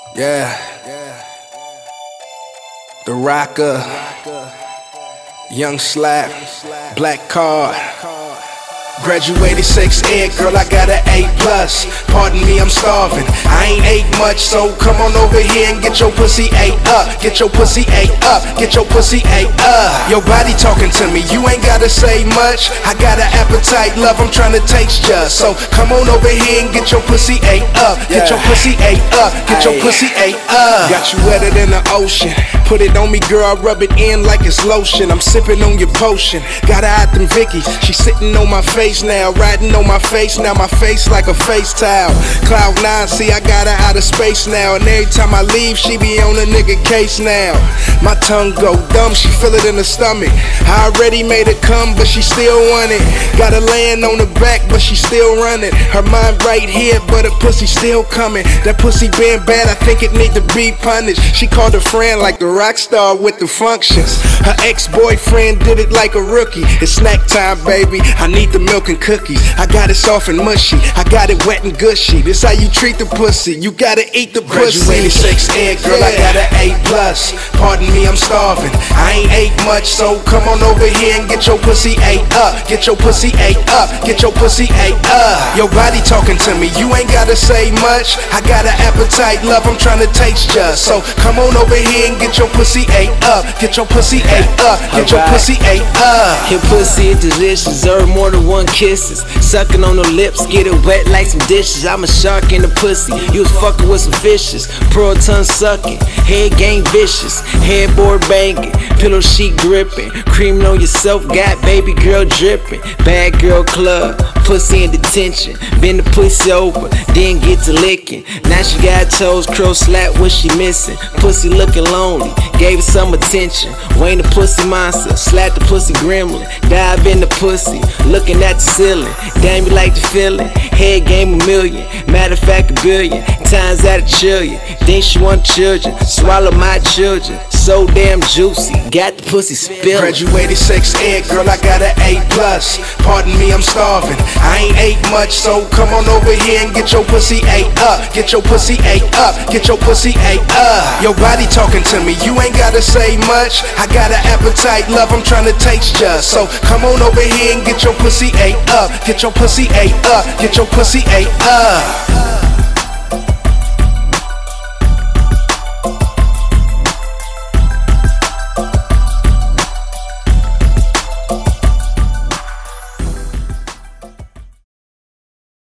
Yeah, the rocker, young slap, black card. Graduated sex ed, girl, I got an A+. Pardon me, I'm starving. I ain't ate much, so come on over here and get your pussy ate up. Get your pussy ate up. Get your pussy ate up. Your body talking to me, you ain't gotta say much. I got an appetite, love, I'm trying to taste ya. So come on over here and get your pussy ate up. Get your pussy ate up. Get your pussy ate up. Got you wetter than the ocean. Put it on me, girl, I rub it in like it's lotion. I'm sipping on your potion. Gotta hide them Vickies. She sitting on my face now, riding on my face now, my face like a face towel. Cloud9, see I got her out of space now, and every time I leave, she be on a nigga case now. My tongue go dumb, she feel it in the stomach. I already made it come, but she still want it. Gotta land on the back, but she still running. Her mind right here, but her pussy still coming. That pussy been bad, I think it need to be punished. She called her friend like the rock star with the functions. Her ex-boyfriend did it like a rookie. It's snack time, baby, I need the milk and cookies. I got it soft and mushy, I got it wet and gushy. This how you treat the pussy, you gotta eat the pussy. Graduated sex ed, girl, I got an A+. Pardon me, I'm starving. I ain't ate much, so come on over here and get your pussy ate up. Get your pussy ate up. Get your pussy ate up. Your body talking to me, you ain't gotta say much. I got an appetite, love, I'm trying to taste ya. So come on over here and get your pussy ate up. Get your pussy ate up. Get your pussy ate up. Your pussy is delicious, deserve more than one kisses. Sucking on the lips, get it wet like some dishes. I'm a shark in the pussy, you was fucking with some fishes. Pearl tongue sucking, head game vicious. Headboard banging, pillow sheet gripping. Creaming on yourself, got baby girl dripping. Bad girl club, pussy in detention. Bend the pussy over, then get to licking. Now she got toes, curl slap, what she missing? Pussy looking lonely, gave her some attention. Wayne the pussy monster, slap the pussy gremlin. Dive in the pussy, looking at the ceiling. Damn, you like the feeling? Head game a million, matter of fact a billion. Times out of trillion, then she want children. Swallow my children, so damn juicy, got the pussy spilling. Graduated sex ed, girl, I got an A+. Pardon me, I'm starving. I ain't ate much, so come on over here and get your pussy ate up. Get your pussy ate up. Get your pussy ate up. Your body talking to me, you ain't gotta say much. I got an appetite, love, I'm trying to taste ya. So come on over here and get your pussy ate up. Get your pussy ate up. Get your pussy ate up.